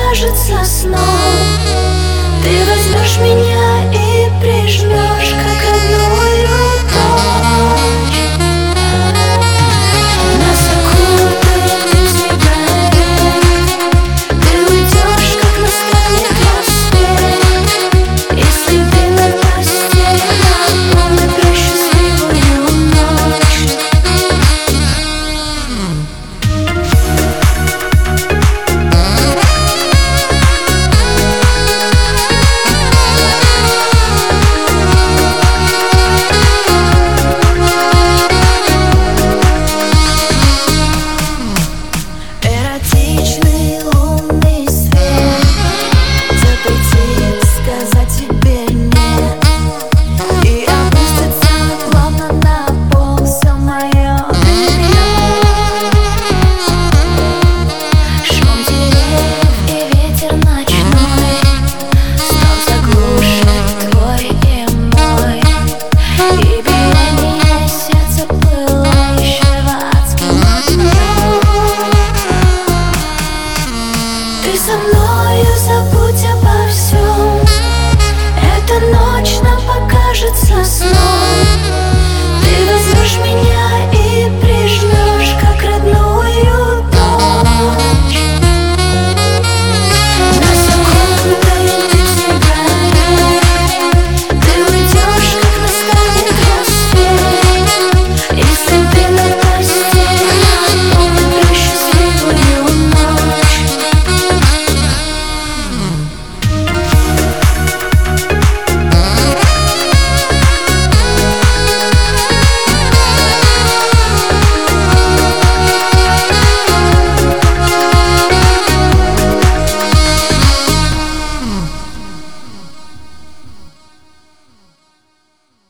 кажется сном. Ты возьмешь меня и прижмешь, как родную дочь. Нас окутает снега, ты уйдешь, как настанет рассвет. Если ты на постели, напомни про счастливую ночь. Эротичный лунный свет запретит сказать тебе нет, и опустится плавно на пол все мое белье. Шум деревьев и ветер ночной снова заглушит твой и мой. И